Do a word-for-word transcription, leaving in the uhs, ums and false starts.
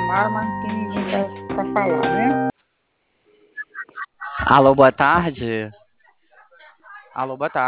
chamaram, mas não tem ninguém para falar, né? Alô, boa tarde. Alô, boa tarde.